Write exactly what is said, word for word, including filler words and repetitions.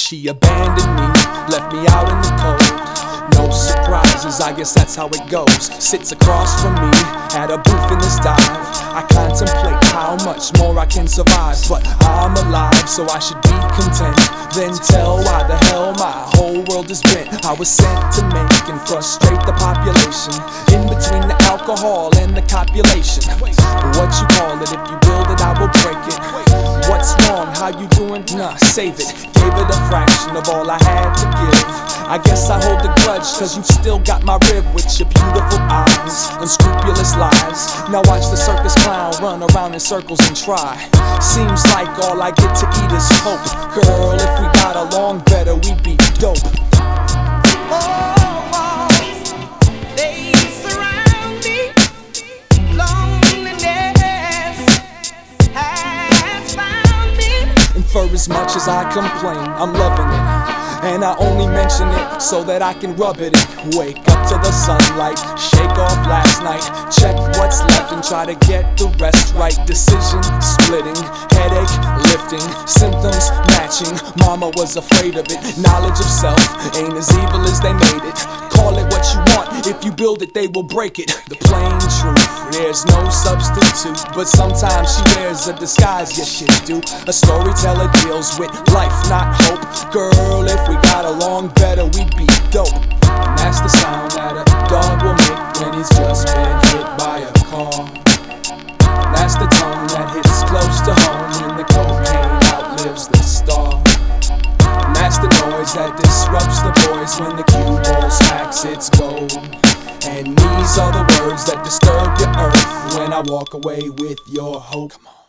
She abandoned me, left me out in the cold. No surprises, I guess that's how it goes. Sits across from me at a booth in this dive. I contemplate how much more I can survive, but I'm alive, so I should be content. Then tell why the hell my whole world is bent. I was sent to make and frustrate the population, in between the alcohol and the copulation. What you call it, if you build it, I will break it. What's wrong, how you doing? Nah, save it. Gave it a fraction of all I had to give. I guess I hold a grudge, cause you've still got my rib with your beautiful eyes, unscrupulous lies. Now watch the circus clown run around in circles and try. Seems like all I get to eat is hope. Girl, if we got along better, we'd be dope. For as much as I complain, I'm loving it. And I only mention it so that I can rub it in. Wake up to the sunlight, shake off last night, check what's left and try to get the rest right. Decision splitting, headache lifting, symptoms matching. Mama was afraid of it. Knowledge of self ain't as evil as they made it. Call it what you want, if you build it they will break it. The plain truth, there's no substitute. But sometimes she wears a disguise, yes she do. A storyteller deals with life, not hope. Girl, if we got along better, we'd be dope. And that's the sound that a dog will make when he's just been hit by a car. And that's the tone that hits close to home when the cocaine outlives the star. And that's the noise that disrupts the boys when the cue ball smacks its gold. And these are the words that disturb the earth when I walk away with your hope. Come on.